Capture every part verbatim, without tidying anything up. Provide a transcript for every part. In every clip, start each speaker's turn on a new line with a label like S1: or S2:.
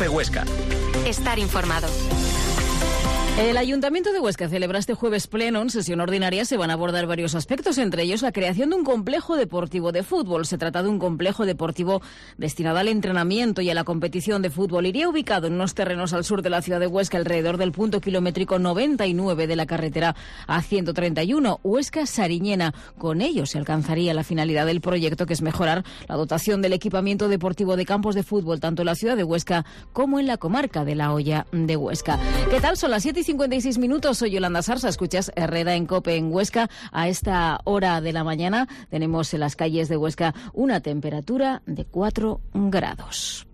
S1: COPE Huesca.
S2: Estar informado.
S3: El Ayuntamiento de Huesca celebra este jueves pleno. En sesión ordinaria se van a abordar varios aspectos, entre ellos la creación de un complejo deportivo de fútbol. Se trata de un complejo deportivo destinado al entrenamiento y a la competición de fútbol. Iría ubicado en unos terrenos al sur de la ciudad de Huesca, alrededor del punto kilométrico noventa y nueve de la carretera A ciento treinta y uno, Huesca-Sariñena. Con ello se alcanzaría la finalidad del proyecto, que es mejorar la dotación del equipamiento deportivo de campos de fútbol, tanto en la ciudad de Huesca como en la comarca de la Hoya de Huesca. ¿Qué tal? Son las siete y cincuenta y seis minutos. Soy Yolanda Sarsa. Escuchas Herrera en COPE en Huesca. A esta hora de la mañana tenemos en las calles de Huesca una temperatura de cuatro grados.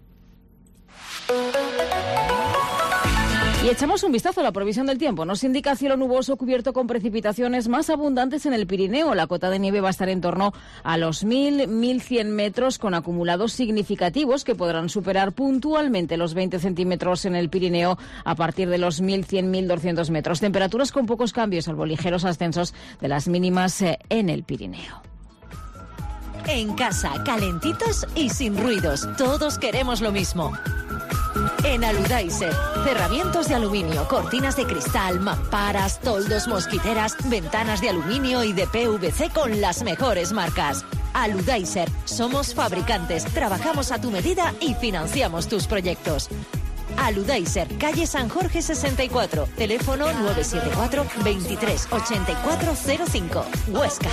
S3: Y echamos un vistazo a la previsión del tiempo. Nos indica cielo nuboso cubierto con precipitaciones más abundantes en el Pirineo. La cota de nieve va a estar en torno a los mil a mil cien metros, con acumulados significativos que podrán superar puntualmente los veinte centímetros en el Pirineo a partir de los mil cien a mil doscientos metros. Temperaturas con pocos cambios, salvo ligeros ascensos de las mínimas en el Pirineo.
S4: En casa, calentitos y sin ruidos. Todos queremos lo mismo. En Aludaiser, cerramientos de aluminio, cortinas de cristal, mamparas, toldos, mosquiteras, ventanas de aluminio y de P V C con las mejores marcas. Aludaiser, somos fabricantes, trabajamos a tu medida y financiamos tus proyectos. Aludaiser, calle San Jorge sesenta y cuatro, teléfono nueve siete cuatro, veintitrés ochenta y cuatro cero cinco, Huesca.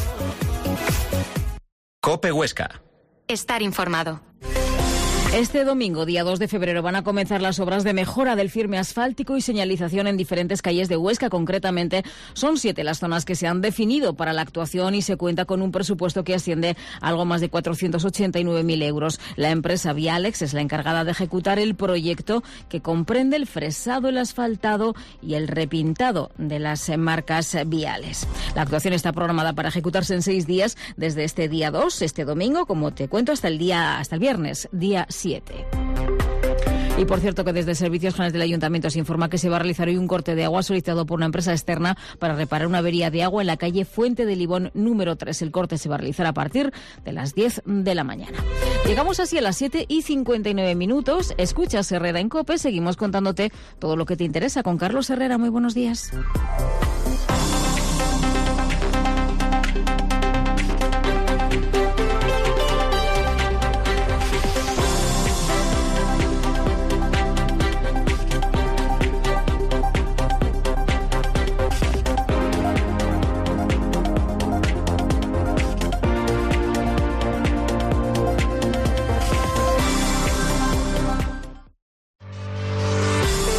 S1: COPE Huesca.
S2: Estar informado.
S3: Este domingo, día dos de febrero, van a comenzar las obras de mejora del firme asfáltico y señalización en diferentes calles de Huesca. Concretamente, son siete las zonas que se han definido para la actuación y se cuenta con un presupuesto que asciende a algo más de cuatrocientos ochenta y nueve mil euros. La empresa Vialex es la encargada de ejecutar el proyecto, que comprende el fresado, el asfaltado y el repintado de las marcas viales. La actuación está programada para ejecutarse en seis días, desde este día dos, este domingo, como te cuento, hasta el día hasta el viernes, día siete. Y por cierto, que desde Servicios Generales del Ayuntamiento se informa que se va a realizar hoy un corte de agua solicitado por una empresa externa para reparar una avería de agua en la calle Fuente de Libón número tres. El corte se va a realizar a partir de las diez de la mañana. Llegamos así a las siete y cincuenta y nueve minutos. Escuchas Herrera en COPE. Seguimos contándote todo lo que te interesa con Carlos Herrera. Muy buenos días.